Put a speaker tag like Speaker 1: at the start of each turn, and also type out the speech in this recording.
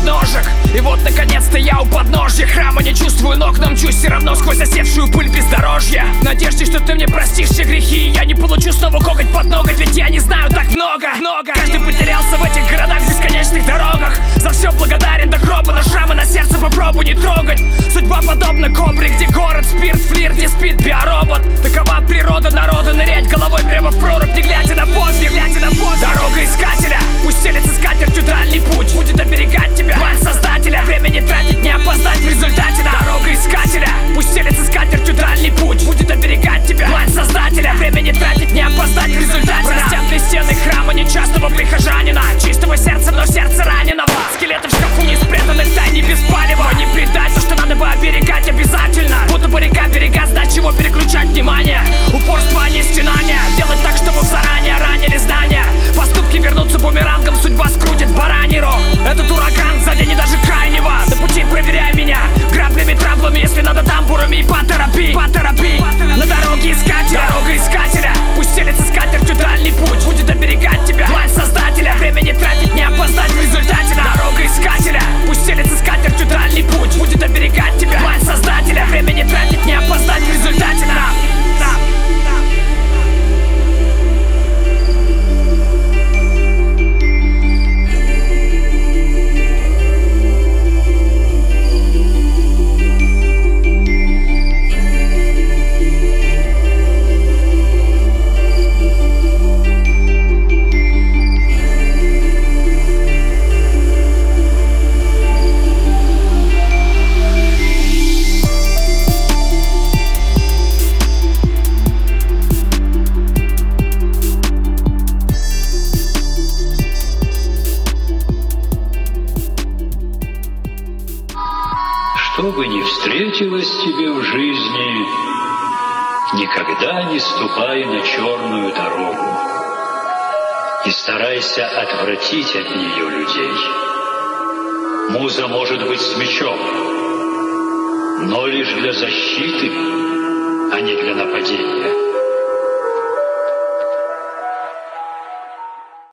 Speaker 1: подножек. И вот наконец-то я у подножья храма. Не чувствую ног, но мчусь все равно сквозь осевшую пыль бездорожья. В надежде, что ты мне простишь все грехи, я не получу снова коготь под ноготь. Ведь я не знаю так много. Каждый потерялся в этих городах, бесконечных дорогах. За все благодарен до гроба, но шрамы на сердце попробуй не трогать. Судьба подобна кобре, где город спирт, флирт, где спит биоробот. Такова природа народа, нырять головой прямо в прорубь, не глядя на пост, не глядя на пост. Дорога искателя, пусть стелется скатертью дальний путь, будет оберегать тебя план создателя. Время не тратить, не опоздать в результате. Дорога искателя, пусть стелется скатертью дальний путь, будет оберегать тебя план создателя. Время не тратить, не опоздать в результате. Простянутые стены храма нечастого прихожанина, чистого сердца, но сердце раненого. Скелеты в шкафу не спрятаны в тайне без палева. Не предать то, что надо бы оберегать обязательно. Будто бы река берега, знать чего переключать внимание. Упорство, а не стенание. Делать так, чтобы заранее ранили знания. Поступки вернутся бумерангом, судьба скрутит бараний рог. Этот ураган заденет даже крайнего. До пути проверяй меня граблями, траблами, если надо тамбурами. И поторопи на дороге искателя. Дорога искателя, пусть стелется скатертью дальний путь, будет оберегать тебя план создателя. Время не тратить, не опоздать в результате. Дорога искателя, пусть стелется скатертью дальний путь, будет оберегать тебя план создателя. Время не тратить, не опоздать в результате.
Speaker 2: Что бы ни встретилось тебе в жизни, никогда не ступай на черную дорогу и старайся отвратить от нее людей. Муза может быть с мечом, но лишь для защиты, а не для нападения.